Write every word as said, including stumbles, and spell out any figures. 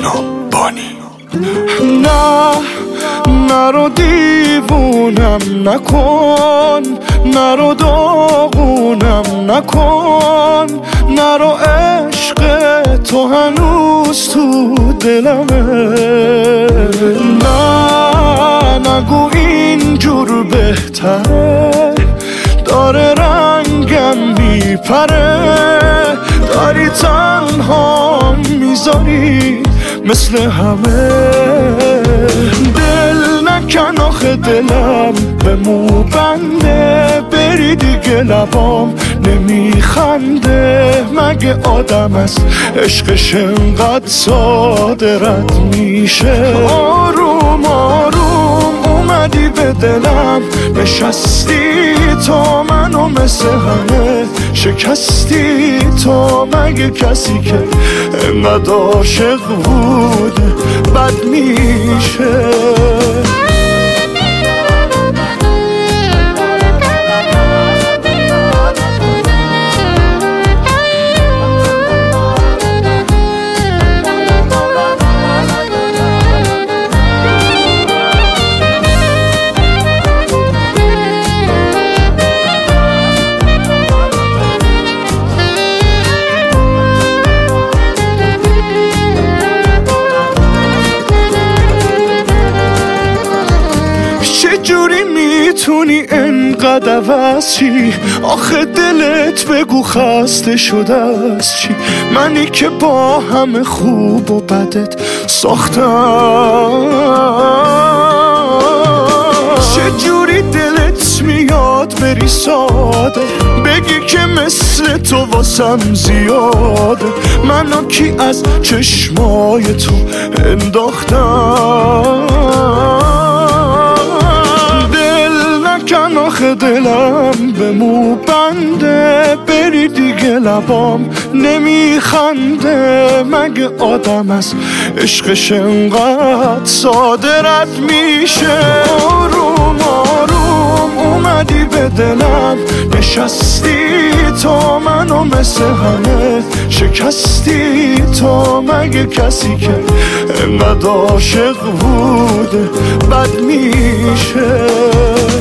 مونا بانی. نه نرو دیوونم نکن، نرو داغونم نکن، نرو عشق تو هنوز تو دلمه. نه نگو اینجور بهتره، داره رنگم میپره، داری تنها میذاری مثل همه. دل نکن آخه دلم به مو بنده، بری دیگه لبام نمیخنده. مگه آدم است عشقش انقدر ساده رد میشه؟ آروم آروم اومدی به دلم نشستی، تو منو مثل همه شکستی. تو مگه کسی که انقدر عاشق بود بد میشه؟ چجوری میتونی انقدر عوض چی؟ آخه دلت بگو خسته شده از چی؟ منی که با همه خوب و بدت ساختم. چجوری دلت میاد بری ساده، بگی که مثل تو واسم زیاده. منو کی از چشمای تو انداختم؟ کن آخه دلم به مو بنده، بری دیگه لبام نمیخنده. مگه آدم از عشقش انقدر صاده رد میشه؟ آروم آروم اومدی به دلم نشستی، تو منو مثل همه شکستی. تو مگه کسی که انقدر عاشق بود بد میشه؟